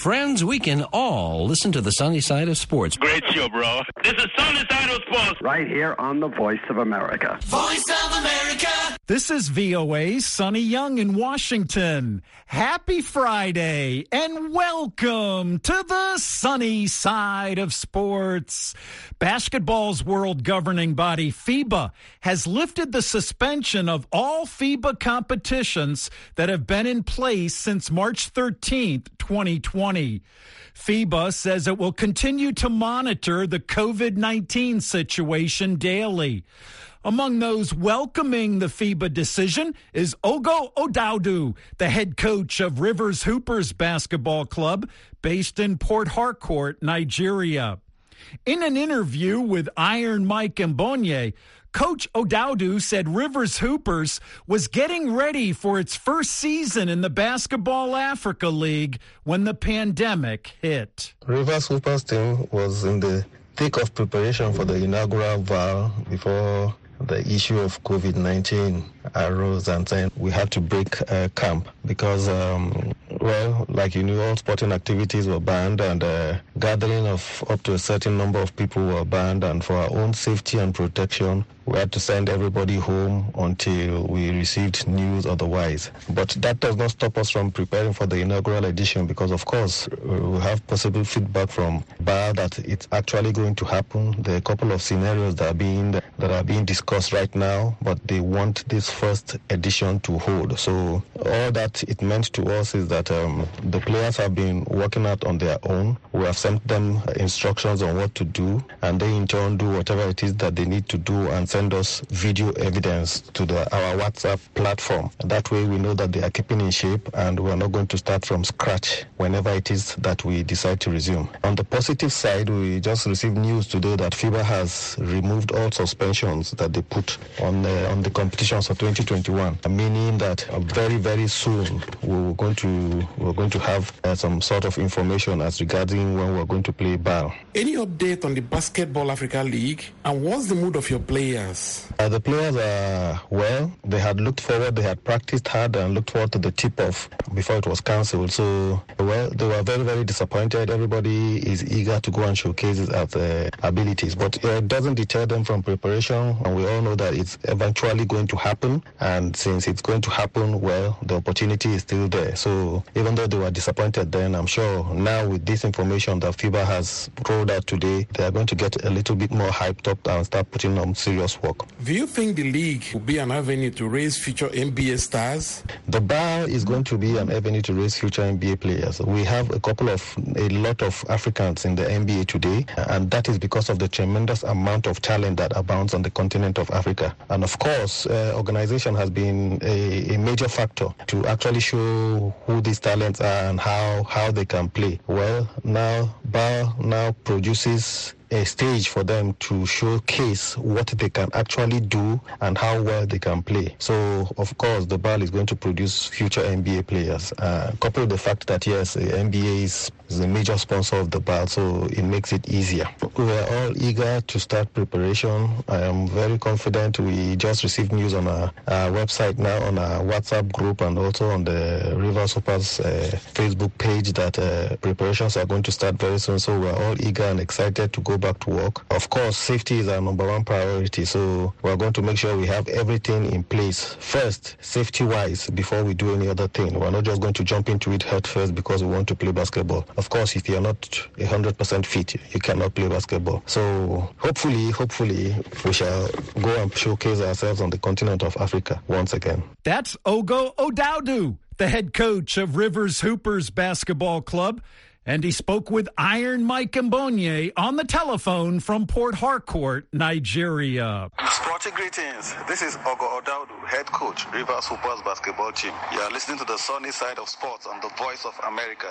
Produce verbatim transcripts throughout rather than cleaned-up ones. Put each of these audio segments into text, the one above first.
friends, we can all listen to the sunny side of sports. Great show, bro. This is Sunny Side of Sports. Right here on the Voice of America. Voice of America. This is V O A's Sonny Young in Washington. Happy Friday and welcome to the sunny side of sports. Basketball's world governing body, FIBA, has lifted the suspension of all FIBA competitions that have been in place since March thirteenth, twenty twenty. FIBA says it will continue to monitor the covid nineteen situation daily. Among those welcoming the FIBA decision is Ogo Odaudu, the head coach of Rivers Hoopers Basketball Club, based in Port Harcourt, Nigeria. In an interview with Iron Mike Mbonye, Coach Odaudu said Rivers Hoopers was getting ready for its first season in the Basketball Africa League when the pandemic hit. Rivers Hoopers team was in the thick of preparation for the inaugural V A L before the issue of covid nineteen arose, and then we had to break uh, camp because, um, well, like you knew, all sporting activities were banned and uh, gathering of up to a certain number of people were banned, and for our own safety and protection, we had to send everybody home until we received news otherwise. But that does not stop us from preparing for the inaugural edition because, of course, we have possible feedback from B A L that it's actually going to happen. There are a couple of scenarios that are being that are being discussed right now, but they want this first edition to hold. So all that it meant to us is that um, the players have been working out on their own. We have sent them instructions on what to do, and they in turn do whatever it is that they need to do and send us video evidence to the, our WhatsApp platform. That way we know that they are keeping in shape and we're not going to start from scratch whenever it is that we decide to resume. On the positive side, we just received news today that FIBA has removed all suspensions that they put on the, on the competitions for twenty twenty-one, meaning that very, very soon we're going to we're going to have uh, some sort of information as regarding when we're going to play B A L. Any update on the Basketball Africa League, and what's the mood of your players? Uh, the players are well. They had looked forward, they had practiced hard and looked forward to the tip-off before it was cancelled. So, well, they were very, very disappointed. Everybody is eager to go and showcase his uh, abilities, but uh, it doesn't deter them from preparation, and we all know that it's eventually going to happen, and since it's going to happen, well, the opportunity is still there. So even though they were disappointed then, I'm sure now with this information that FIBA has rolled out today, they are going to get a little bit more hyped up and start putting on serious work. Do you think the league will be an avenue to raise future N B A stars? The B A L is going to be an avenue to raise future N B A players. We have a couple of, a lot of Africans in the N B A today, and that is because of the tremendous amount of talent that abounds on the continent of Africa. And of course, uh, organization has been a, a major factor to actually show who these talents are and how, how they can play. Well, now B A L now produces a stage for them to showcase what they can actually do and how well they can play. So, of course, the B A L is going to produce future N B A players. Uh, coupled with the fact that, yes, the N B A is, is a major sponsor of the B A L, so it makes it easier. We are all eager to start preparation. I am very confident. We just received news on our, our website now, on our WhatsApp group, and also on the Rivers Hoopers uh, Facebook page that uh, preparations are going to start very soon. So we're all eager and excited to go back to work. Of course, safety is our number one priority, so we're going to make sure we have everything in place first, safety-wise, before we do any other thing. We're not just going to jump into it head first because we want to play basketball. Of course, if you're not one hundred percent fit, you cannot play basketball. So hopefully, hopefully, we shall go and showcase ourselves on the continent of Africa once again. That's Ogo Odaudu, the head coach of Rivers Hoopers Basketball Club. And he spoke with Iron Mike Mbonye on the telephone from Port Harcourt, Nigeria. Sporting greetings. This is Ogo Odaudu, head coach, Rivers Hoopers basketball team. You are listening to the sunny side of sports on the Voice of America.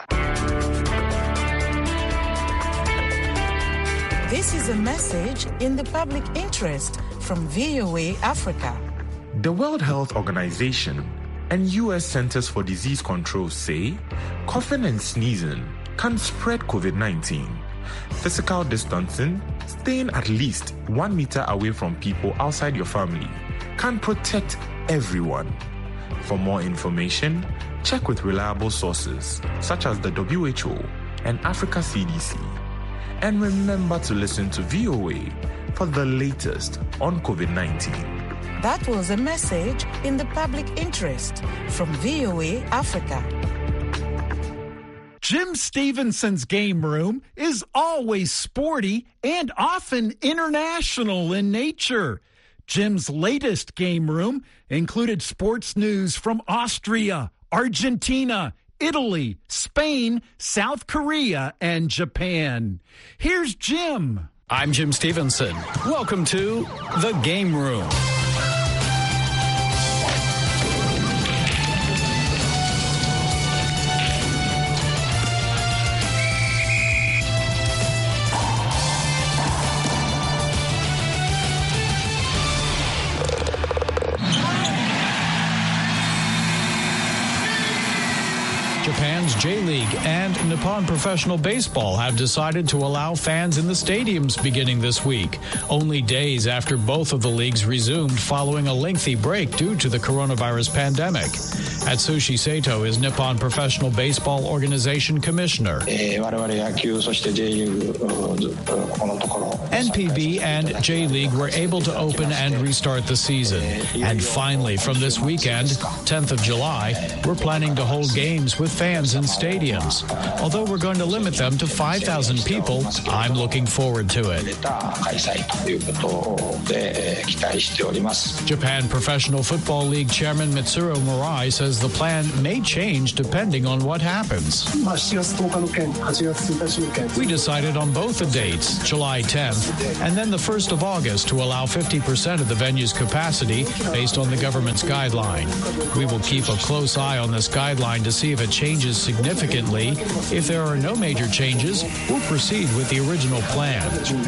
This is a message in the public interest from V O A Africa. The World Health Organization and U S Centers for Disease Control say coughing and sneezing can spread covid nineteen. Physical distancing, staying at least one meter away from people outside your family, can protect everyone. For more information, check with reliable sources such as the W H O, and Africa C D C. And remember to listen to V O A for the latest on COVID nineteen. That was a message in the public interest from V O A Africa. Jim Stevenson's game room is always sporty and often international in nature. Jim's latest game room included sports news from Austria, Argentina, Italy, Spain, South Korea, and Japan. Here's Jim. I'm Jim Stevenson. Welcome to The Game Room. Japan's J-League and Nippon Professional Baseball have decided to allow fans in the stadiums beginning this week, only days after both of the leagues resumed following a lengthy break due to the coronavirus pandemic. Atsushi Sato is Nippon Professional Baseball Organization Commissioner. N P B and J-League were able to open and restart the season. And finally, from this weekend, tenth of July, we're planning to hold games with fans in stadiums. Although we're going to limit them to five thousand people, I'm looking forward to it. Japan Professional Football League Chairman Mitsuru Murai says the plan may change depending on what happens. We decided on both the dates, July tenth and then the first of August, to allow fifty percent of the venue's capacity based on the government's guideline. We will keep a close eye on this guideline to see if it changes significantly. If there are no major changes, we'll proceed with the original plan.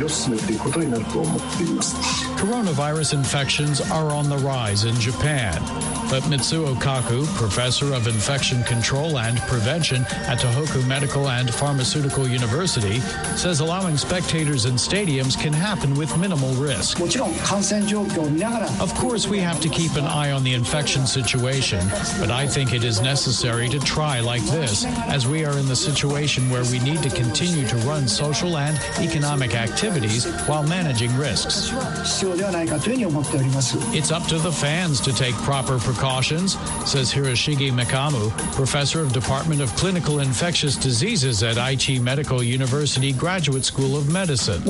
Coronavirus infections are on the rise in Japan. But Mitsuo Kaku, professor of infection control and prevention at Tohoku Medical and Pharmaceutical University, says allowing spectators in stadiums can happen with minimal risk. Of course, we have to keep an eye on the infection situation, but I think it is necessary to try like this, as we are in the situation where we need to continue to run social and economic activities while managing risks. It's up to the fans to take proper precautions, says Hiroshige Mikamu, professor of Department of Clinical Infectious Diseases at Aichi Medical University Graduate School of Medicine.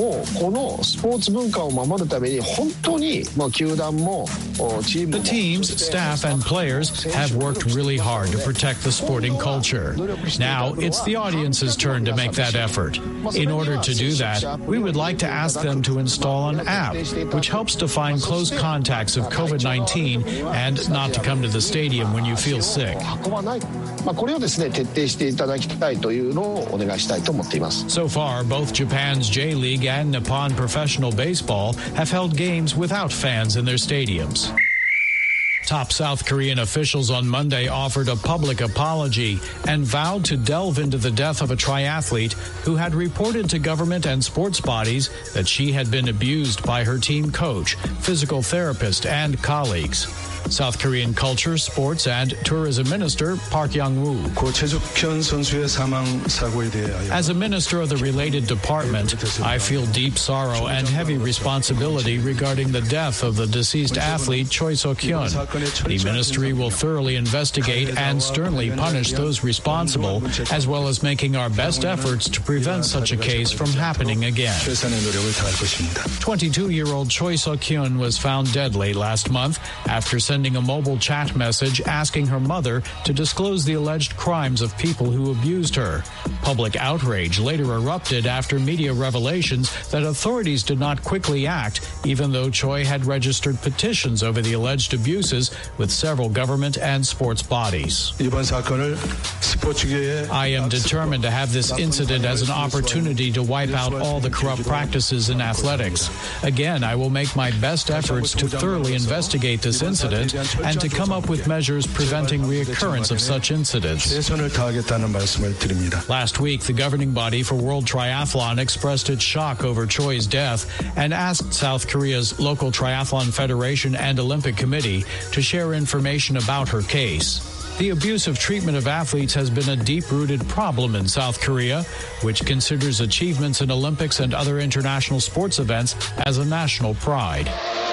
The teams, staff, and players have worked really hard to protect the sporting culture. Now it's the audience's turn to make that effort. In order to do that, we would like to ask them to install an app which helps to find close contacts of COVID nineteen and not to come to the stadium when you feel sick. So far, both Japan's J-League and Nippon Professional Baseball have held games without fans in their stadiums. Top South Korean officials on Monday offered a public apology and vowed to delve into the death of a triathlete who had reported to government and sports bodies that she had been abused by her team coach, physical therapist, and colleagues. South Korean Culture, Sports, and Tourism Minister Park Young-woo. As a minister of the related department, I feel deep sorrow and heavy responsibility regarding the death of the deceased athlete Choi So-kyun. The ministry will thoroughly investigate and sternly punish those responsible, as well as making our best efforts to prevent such a case from happening again. twenty-two-year-old Choi So-kyun was found dead late last month after sending a mobile chat message asking her mother to disclose the alleged crimes of people who abused her. Public outrage later erupted after media revelations that authorities did not quickly act, even though Choi had registered petitions over the alleged abuses with several government and sports bodies. I am determined to have this incident as an opportunity to wipe out all the corrupt practices in athletics. Again, I will make my best efforts to thoroughly investigate this incident and to come up with measures preventing reoccurrence of such incidents. Last week, the governing body for World Triathlon expressed its shock over Choi's death and asked South Korea's local triathlon federation and Olympic Committee to share information about her case. The abusive treatment of athletes has been a deep-rooted problem in South Korea, which considers achievements in Olympics and other international sports events as a national pride.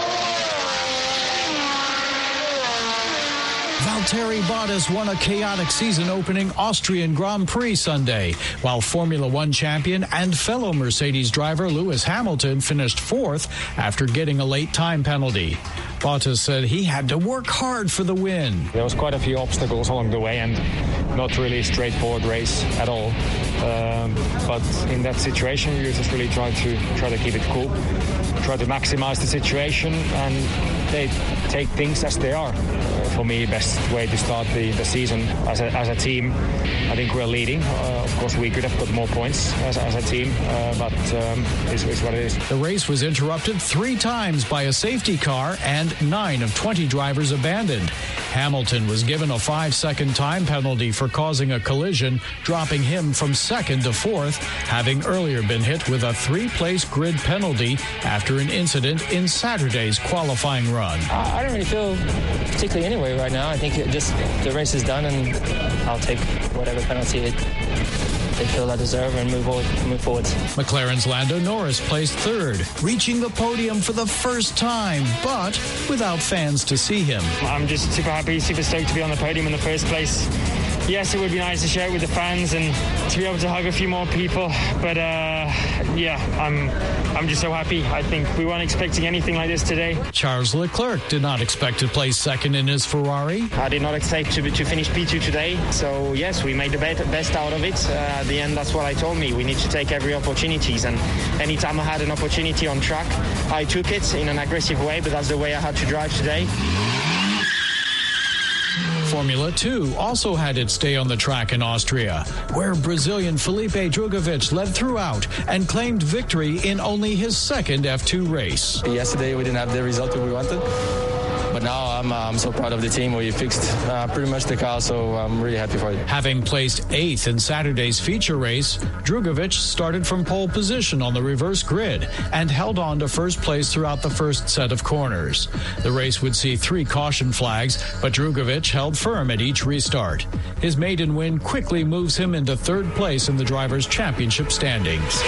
Valtteri Bottas won a chaotic season-opening Austrian Grand Prix Sunday, while Formula One champion and fellow Mercedes driver Lewis Hamilton finished fourth after getting a late time penalty. Bottas said he had to work hard for the win. There was quite a few obstacles along the way and not really a straightforward race at all. Um, but in that situation, you just really try to try to keep it cool, try to maximize the situation, and they take things as they are. Uh, for me, best way to start the, the season as a, as a team. I think we're leading. Uh, of course, we could have got more points as, as a team, uh, but um, it's, it's what it is. The race was interrupted three times by a safety car, and nine of twenty drivers abandoned. Hamilton was given a five-second time penalty for causing a collision, dropping him from second to fourth, having earlier been hit with a three-place grid penalty after an incident in Saturday's qualifying run. I don't really feel particularly anyway right now. I think it just the race is done, and I'll take whatever penalty it, they feel I deserve and move forward. Move forward. McLaren's Lando Norris placed third, reaching the podium for the first time, but without fans to see him. I'm just super happy, super stoked to be on the podium in the first place. Yes, it would be nice to share it with the fans and to be able to hug a few more people. But uh, yeah, I'm I'm just so happy. I think we weren't expecting anything like this today. Charles Leclerc did not expect to place second in his Ferrari. I did not expect to, to finish P two today. So yes, we made the best out of it. Uh, at the end, that's what I told me. We need to take every opportunities. And anytime I had an opportunity on track, I took it in an aggressive way. But that's the way I had to drive today. Formula Two also had its day on the track in Austria, where Brazilian Felipe Drugovich led throughout and claimed victory in only his second F two race. Yesterday we didn't have the result that we wanted, but now I'm, uh, I'm so proud of the team. We fixed uh, pretty much the car, so I'm really happy for it. Having placed eighth in Saturday's feature race, Drugovich started from pole position on the reverse grid and held on to first place throughout the first set of corners. The race would see three caution flags, but Drugovich held firm at each restart. His maiden win quickly moves him into third place in the Drivers' Championship standings.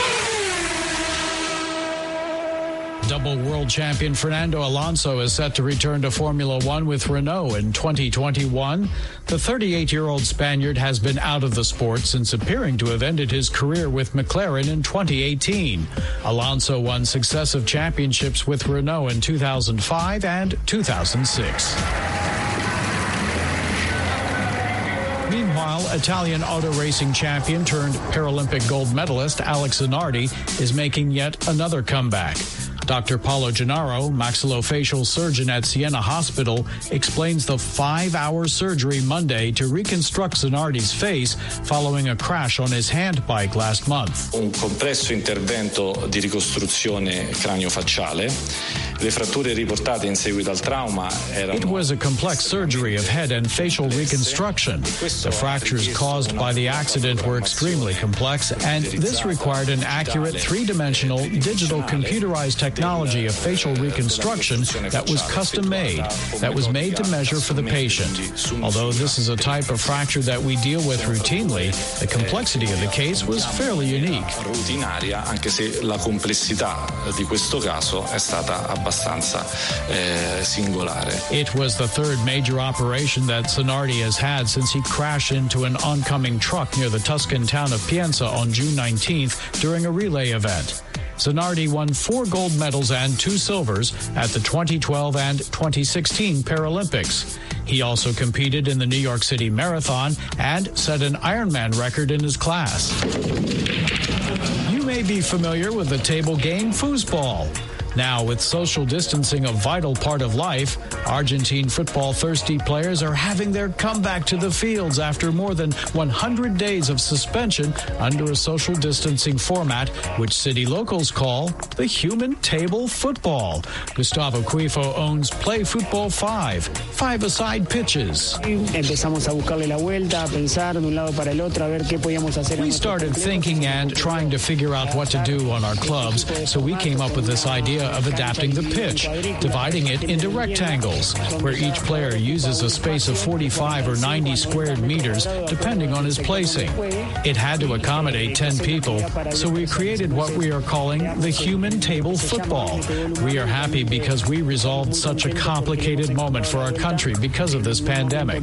Double world champion Fernando Alonso is set to return to Formula One with Renault in twenty twenty-one. The thirty-eight-year-old Spaniard has been out of the sport since appearing to have ended his career with McLaren in twenty eighteen. Alonso won successive championships with Renault in two thousand five and two thousand six. Meanwhile, Italian auto racing champion turned Paralympic gold medalist Alex Zanardi is making yet another comeback. Doctor Paolo Gennaro, maxillofacial surgeon at Siena Hospital, explains the five-hour surgery Monday to reconstruct Zanardi's face following a crash on his hand bike last month. Un complesso intervento di ricostruzione cranio-facciale. Le fratture riportate in seguito al trauma erano... It was a complex surgery of head and facial reconstruction. The fractures caused by the accident were extremely complex, and this required an accurate three-dimensional digital computerized technology of facial reconstruction that was custom-made, that was made to measure for the patient. Although this is a type of fracture that we deal with routinely, the complexity of the case was fairly unique. Rutinaria, anche se la complessità di questo caso è stata abbastanza eh, singolare. It was the third major operation that Zanardi has had since he crashed into an oncoming truck near the Tuscan town of Pienza on June nineteenth during a relay event. Zanardi won four gold medals and two silvers at the twenty twelve and twenty sixteen Paralympics. He also competed in the New York City Marathon and set an Ironman record in his class. You may be familiar with the table game foosball. Now, with social distancing a vital part of life, Argentine football-thirsty players are having their comeback to the fields after more than one hundred days of suspension under a social distancing format, which city locals call the human table football. Gustavo Cuifo owns Play Football five, five-a-side pitches. We started thinking and trying to figure out what to do on our clubs, so we came up with this idea of adapting the pitch, dividing it into rectangles, where each player uses a space of forty-five or ninety squared meters, depending on his placing. It had to accommodate ten people, so we created what we are calling the human table football. We are happy because we resolved such a complicated moment for our country because of this pandemic.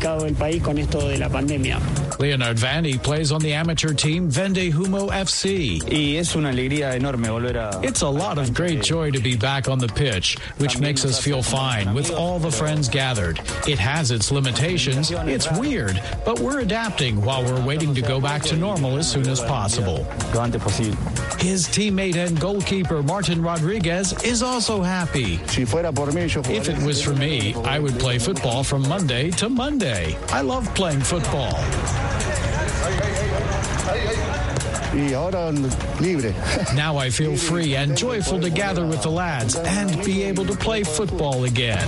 Leonard Vandy plays on the amateur team Vende Humo F C. It's a lot of great joy to be back on the pitch, which makes us feel fine with all the friends gathered. It has its limitations. It's weird, but we're adapting while we're waiting to go back to normal as soon as possible. His teammate and goalkeeper Martin Rodriguez is also happy. If it was for me, I would play football from Monday to Monday. I love playing football. Now I feel free and joyful to gather with the lads and be able to play football again.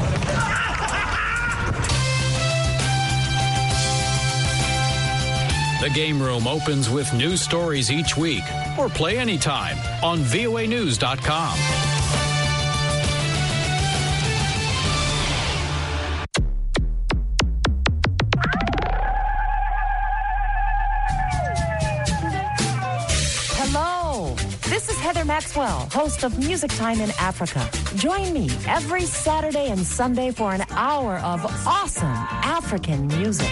The Game Room opens with news stories each week, or play anytime on V O A news dot com. This is Heather Maxwell, host of Music Time in Africa. Join me every Saturday and Sunday for an hour of awesome African music.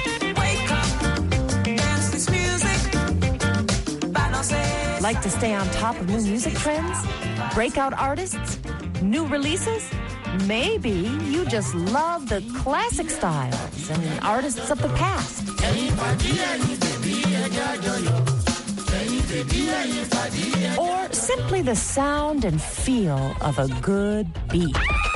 Like to stay on top of new music trends? Breakout artists? New releases? Maybe you just love the classic styles and artists of the past. Or simply the sound and feel of a good beat.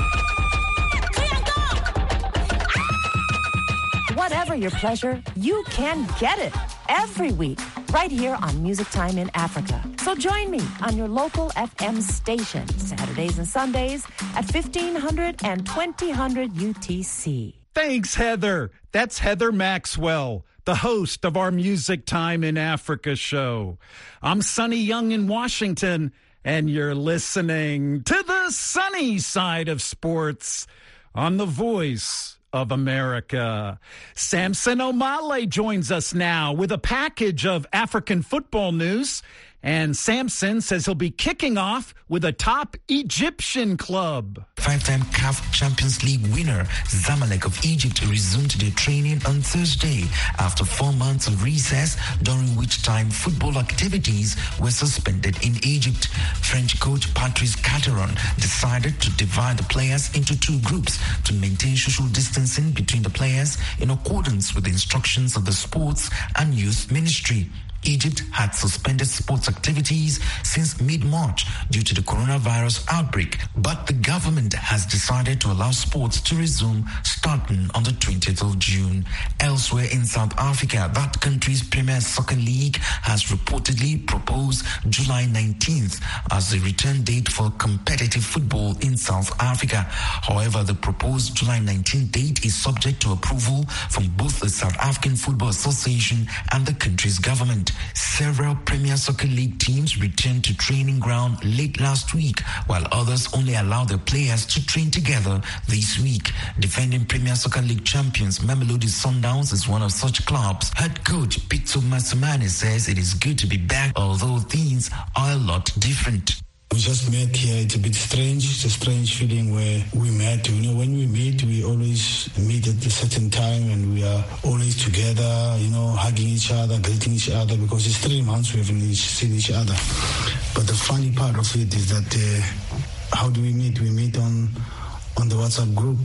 Whatever your pleasure, you can get it every week right here on Music Time in Africa. So join me on your local F M station Saturdays and Sundays at fifteen hundred and twenty hundred U T C. Thanks, Heather. That's Heather Maxwell, the host of our Music Time in Africa show. I'm Sonny Young in Washington, and you're listening to the sunny side of sports on the Voice of America. Samson Omale joins us now with a package of African football news. And Samson says he'll be kicking off with a top Egyptian club. Five-time C A F Champions League winner Zamalek of Egypt resumed their training on Thursday after four months of recess, during which time football activities were suspended in Egypt. French coach Patrice Carteron decided to divide the players into two groups to maintain social distancing between the players in accordance with the instructions of the Sports and Youth Ministry. Egypt had suspended sports activities since mid-March due to the coronavirus outbreak, but the government has decided to allow sports to resume starting on the twentieth of June. Elsewhere in South Africa, that country's Premier Soccer League has reportedly proposed July nineteenth as the return date for competitive football in South Africa. However, the proposed July nineteenth date is subject to approval from both the South African Football Association and the country's government. Several Premier Soccer League teams returned to training ground late last week, while others only allowed their players to train together this week. Defending Premier Soccer League champions Mamelodi Sundowns is one of such clubs. Head coach Pitso Masumane says it is good to be back, although things are a lot different. We just met here. It's a bit strange. It's a strange feeling where we met. You know, when we meet, we always meet at a certain time and we are always together, you know, hugging each other, greeting each other, because it's three months we haven't seen each other. But the funny part of it is that uh, how do we meet? We meet on, on the WhatsApp group.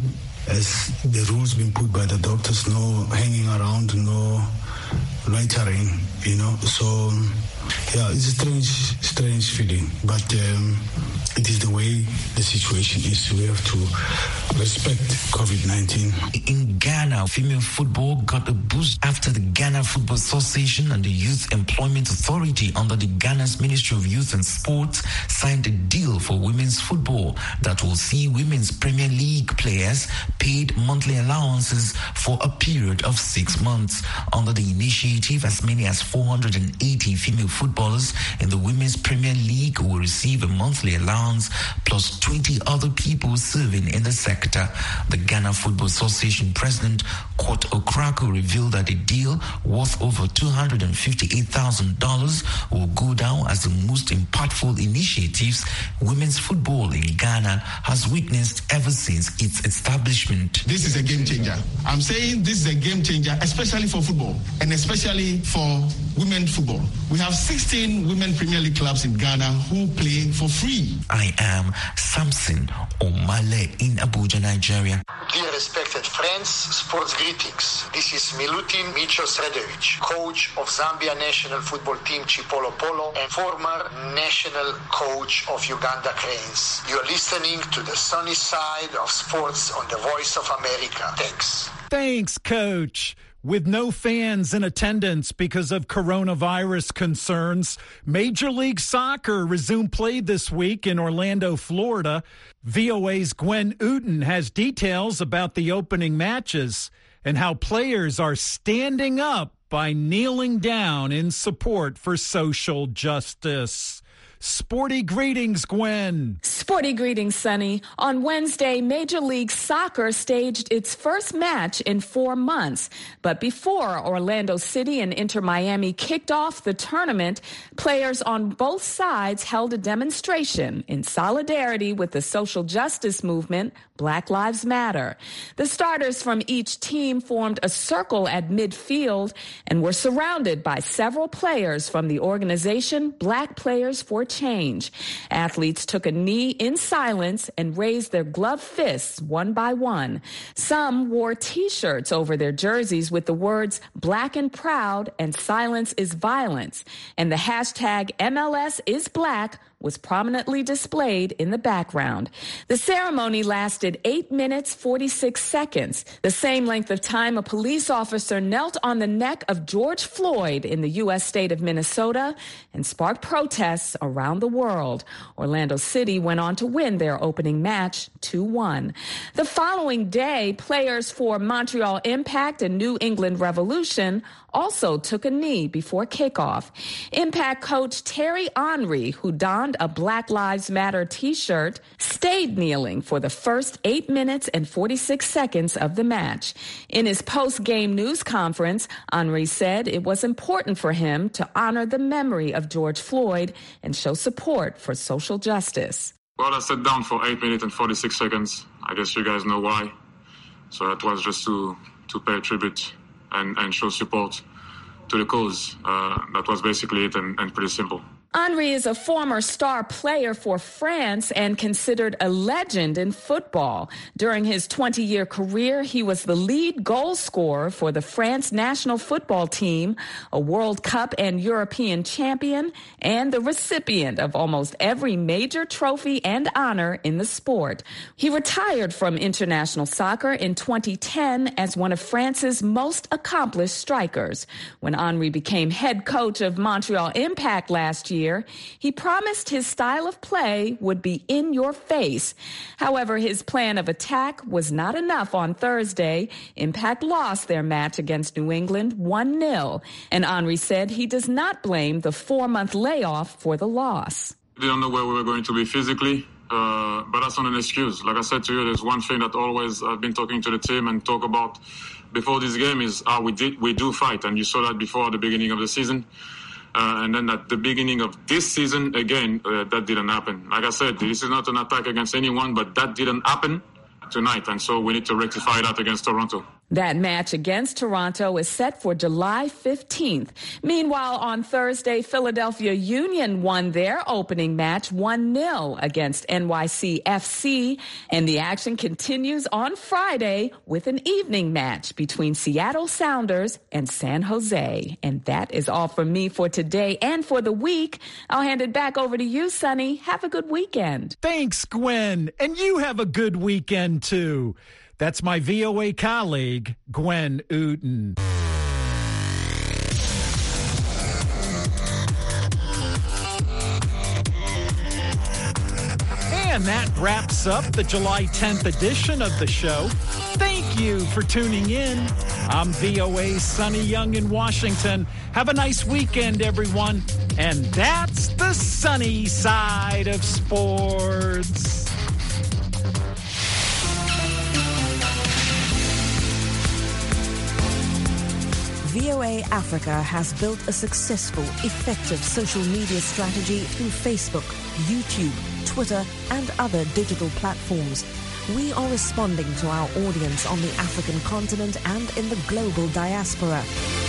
As the rules been put by the doctors, no hanging around, no loitering, you know. So, yeah, it's a strange, strange feeling, but um, it is the way the situation is. We have to respect COVID nineteen. In Ghana, female football got a boost after the Ghana Football Association and the Youth Employment Authority under the Ghana's Ministry of Youth and Sports signed a deal for women's football that will see women's Premier League players paid monthly allowances for a period of six months. Under the initiative, as many as four hundred eighty female footballers in the Women's Premier League will receive a monthly allowance plus twenty other people serving in the sector. The Ghana Football Association president, Kwot Okraku, revealed that a deal worth over two hundred fifty-eight thousand dollars will go down as the most impactful initiatives women's football in Ghana has witnessed ever since its establishment. This is a game changer. I'm saying this is a game changer, especially for football and especially for women football. We have sixteen women Premier League clubs in Ghana who play for free. I am Samson Omale in Abuja, Nigeria. Dear respected friends, sports greetings. This is Milutin Micho Sredovic, coach of Zambia national football team Chipolo Polo and former national coach of Uganda Cranes. You're listening to the sunny side of sports on the Voice of America. Thanks. Thanks, Coach. With no fans in attendance because of coronavirus concerns, Major League Soccer resumed play this week in Orlando, Florida. V O A's Gwen Uten has details about the opening matches and how players are standing up by kneeling down in support for social justice. Sporty greetings, Gwen. Sporty greetings, Sonny. On Wednesday, Major League Soccer staged its first match in four months. But before Orlando City and Inter Miami kicked off the tournament, players on both sides held a demonstration in solidarity with the social justice movement, Black Lives Matter. The starters from each team formed a circle at midfield and were surrounded by several players from the organization Black Players for Change. Athletes took a knee in silence and raised their gloved fists one by one. Some wore T-shirts over their jerseys with the words "Black and Proud" and "Silence is Violence." And the hashtag M L S is Black was prominently displayed in the background. The ceremony lasted eight minutes, forty-six seconds, the same length of time a police officer knelt on the neck of George Floyd in the U S state of Minnesota and sparked protests around the world. Orlando City went on to win their opening match two one. The following day, players for Montreal Impact and New England Revolution also took a knee before kickoff. Impact coach Terry Henry, who donned a Black Lives Matter T-shirt, stayed kneeling for the first eight minutes and forty-six seconds of the match. In his post-game news conference, Henry said it was important for him to honor the memory of George Floyd and show support for social justice. Well, I sat down for eight minutes and forty-six seconds. I guess you guys know why. So that was just to, to pay tribute and, and show support to the cause. Uh, that was basically it, and, and pretty simple. Henry is a former star player for France and considered a legend in football. During his twenty-year career, he was the lead goal scorer for the France national football team, a World Cup and European champion, and the recipient of almost every major trophy and honor in the sport. He retired from international soccer in twenty ten as one of France's most accomplished strikers. When Henry became head coach of Montreal Impact last year, he promised his style of play would be in your face. However, his plan of attack was not enough on Thursday. Impact lost their match against New England one nil, and Henry said he does not blame the four-month layoff for the loss. We didn't know where we were going to be physically, uh, but that's not an excuse. Like I said to you, there's one thing that always I've been talking to the team and talk about before this game is how we did we do fight, and you saw that before at the beginning of the season. Uh, and then at the beginning of this season, again, uh, that didn't happen. Like I said, this is not an attack against anyone, but that didn't happen tonight. And so we need to rectify that against Toronto. That match against Toronto is set for July fifteenth. Meanwhile, on Thursday, Philadelphia Union won their opening match one nil against N Y C F C, and the action continues on Friday with an evening match between Seattle Sounders and San Jose. And that is all from me for today and for the week. I'll hand it back over to you, Sonny. Have a good weekend. Thanks, Gwen. And you have a good weekend, too. That's my V O A colleague, Gwen Uten. And that wraps up the July tenth edition of the show. Thank you for tuning in. I'm V O A's Sonny Young in Washington. Have a nice weekend, everyone. And that's the sunny side of sports. V O A Africa has built a successful, effective social media strategy through Facebook, YouTube, Twitter, and other digital platforms. We are responding to our audience on the African continent and in the global diaspora.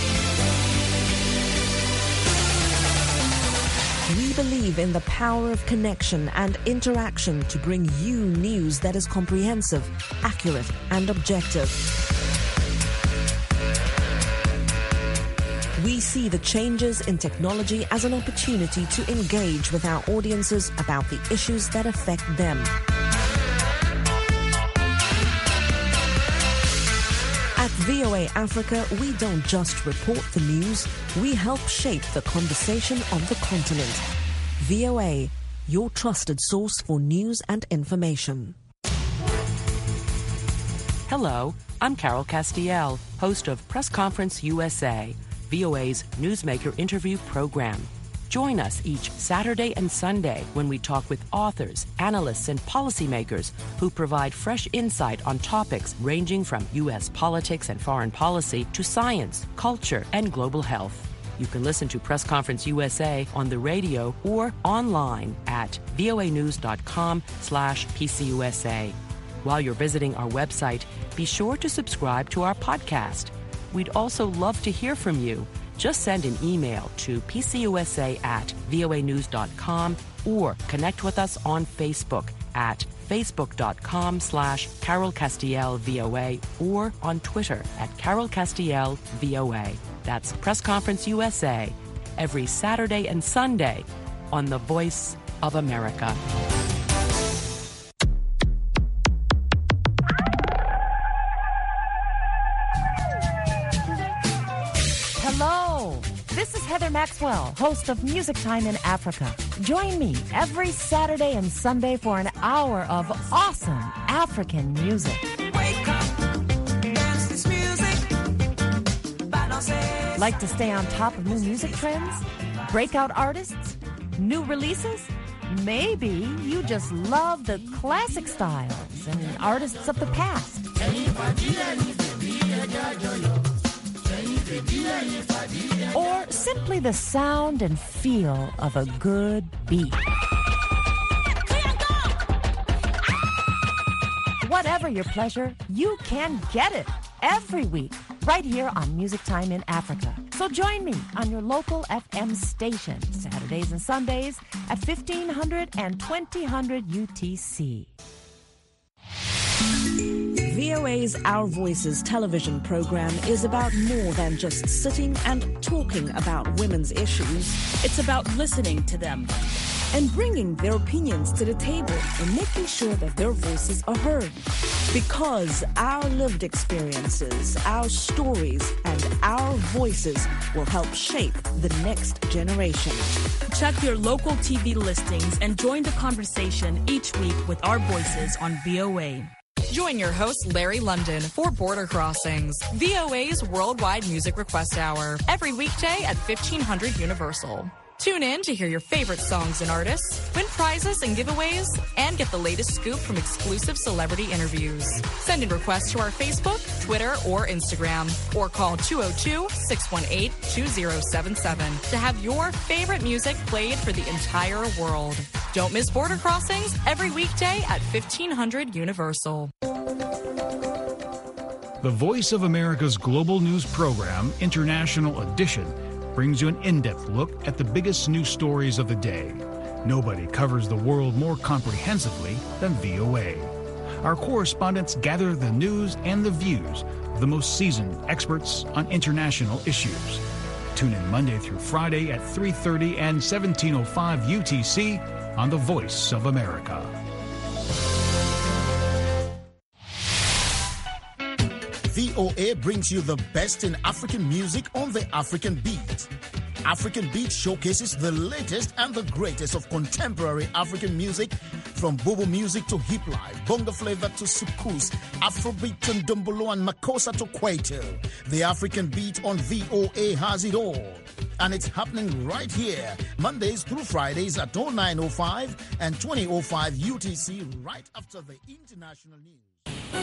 We believe in the power of connection and interaction to bring you news that is comprehensive, accurate, and objective. We see the changes in technology as an opportunity to engage with our audiences about the issues that affect them. At V O A Africa, we don't just report the news, we help shape the conversation on the continent. V O A, your trusted source for news and information. Hello, I'm Carol Castiel, host of Press Conference U S A, V O A's Newsmaker interview program. Join us each Saturday and Sunday when we talk with authors, analysts, and policymakers who provide fresh insight on topics ranging from U S politics and foreign policy to science, culture, and global health. You can listen to Press Conference U S A on the radio or online at voanews.com slash PCUSA. While you're visiting our website, be sure to subscribe to our podcast. We'd also love to hear from you. Just send an email to pcusa at voanews dot com or connect with us on Facebook at facebook.com slash Carol Castiel VOA or on Twitter at Carol Castiel VOA. That's Press Conference U S A every Saturday and Sunday on The Voice of America. Hello, this is Heather Maxwell, host of Music Time in Africa. Join me every Saturday and Sunday for an hour of awesome African music. Wake up, dance this music, balance. Like to stay on top of new music trends? Breakout artists? New releases? Maybe you just love the classic styles and artists of the past. Or simply the sound and feel of a good beat. Whatever your pleasure, you can get it every week right here on Music Time in Africa. So join me on your local F M station Saturdays and Sundays at fifteen hundred and twenty hundred U T C. V O A's Our Voices television program is about more than just sitting and talking about women's issues. It's about listening to them and bringing their opinions to the table and making sure that their voices are heard. Because our lived experiences, our stories, and our voices will help shape the next generation. Check your local T V listings and join the conversation each week with our voices on V O A. Join your host, Larry London, for Border Crossings, V O A's Worldwide Music Request Hour, every weekday at fifteen hundred Universal. Tune in to hear your favorite songs and artists, win prizes and giveaways, and get the latest scoop from exclusive celebrity interviews. Send in requests to our Facebook, Twitter, or Instagram, or call two oh two, six one eight, two oh seven seven to have your favorite music played for the entire world. Don't miss Border Crossings every weekday at fifteen hundred Universal. The Voice of America's global news program, International Edition, brings you an in-depth look at the biggest news stories of the day. Nobody covers the world more comprehensively than V O A. Our correspondents gather the news and the views of the most seasoned experts on international issues. Tune in Monday through Friday at three thirty and seventeen oh five U T C on The Voice of America. V O A brings you the best in African music on the African beat. African Beat showcases the latest and the greatest of contemporary African music, from Bobo music to hip life, bongo flavor to soukous, Afrobeat and Dumbolo and Makossa to Kwaito. The African Beat on V O A has it all. And it's happening right here, Mondays through Fridays at oh nine oh five and twenty oh five U T C, right after the international news.